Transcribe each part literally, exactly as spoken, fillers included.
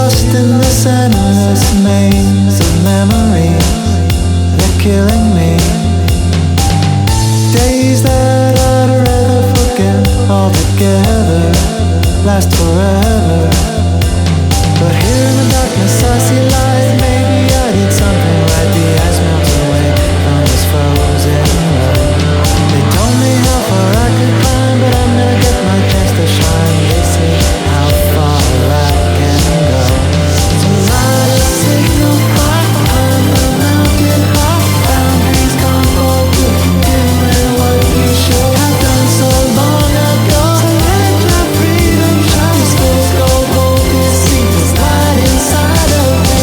lost in this endless maze of memories. They're killing me. Days that I'd rather forget altogether last forever. But here in the darkness I see light. Maybe I did something right. The ice melts away from this frozen road. They told me how far I could climb, but I'm gonna get my chance to shine. They see how far I can go. So light a signal far on the mountain high. Boundaries gone for good, doing what we should have done so long ago. So let your freedom shine. This fool's gold, gold, this sea is light inside of me.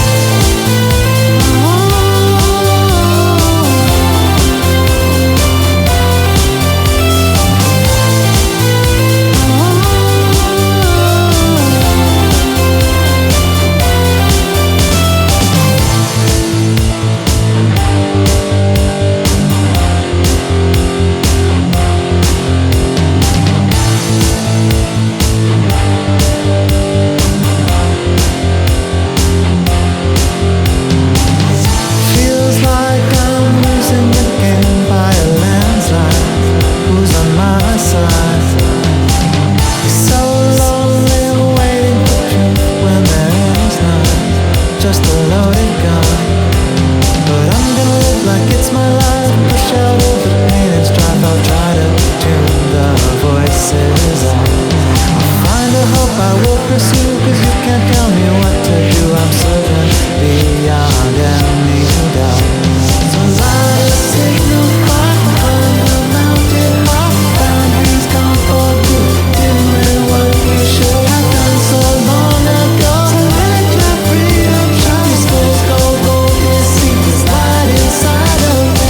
Feels like I'm losing again by a landslide. Who's on my side? So lonely waiting for truth when there is none, just a loaded gun. But I'm gonna live like it's my life. Push out all the pain and strife. I'll try to tune the voices out. I'll find a hope I will pursue, cause you can't tell me what to do. I'm certain beyond any doubt. So light a signal far on the mountain high. Boundaries gone for good, doing what we should have done so long ago. So let your freedom shine. This fool's gold, gold, this sea is light inside of me.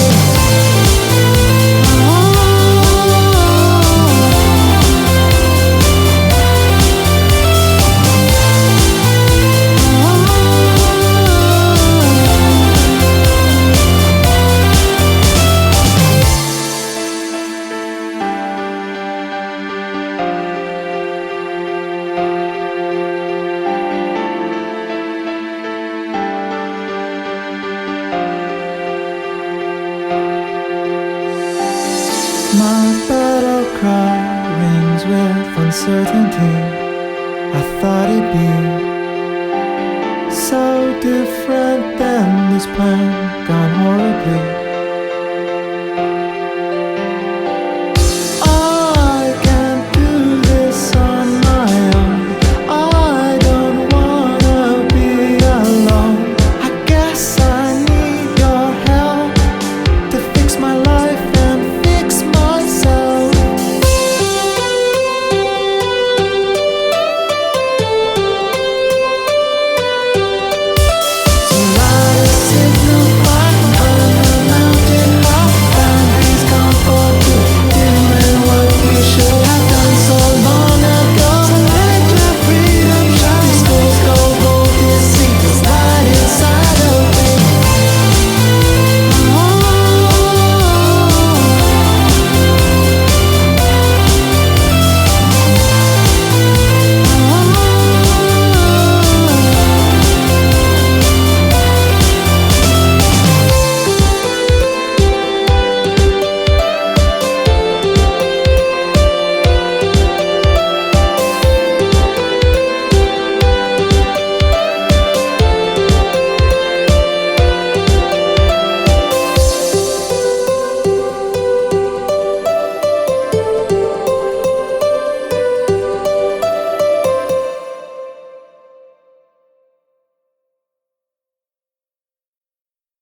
My battle cry rings with uncertainty. I thought it'd be so different than this plan gone horribly.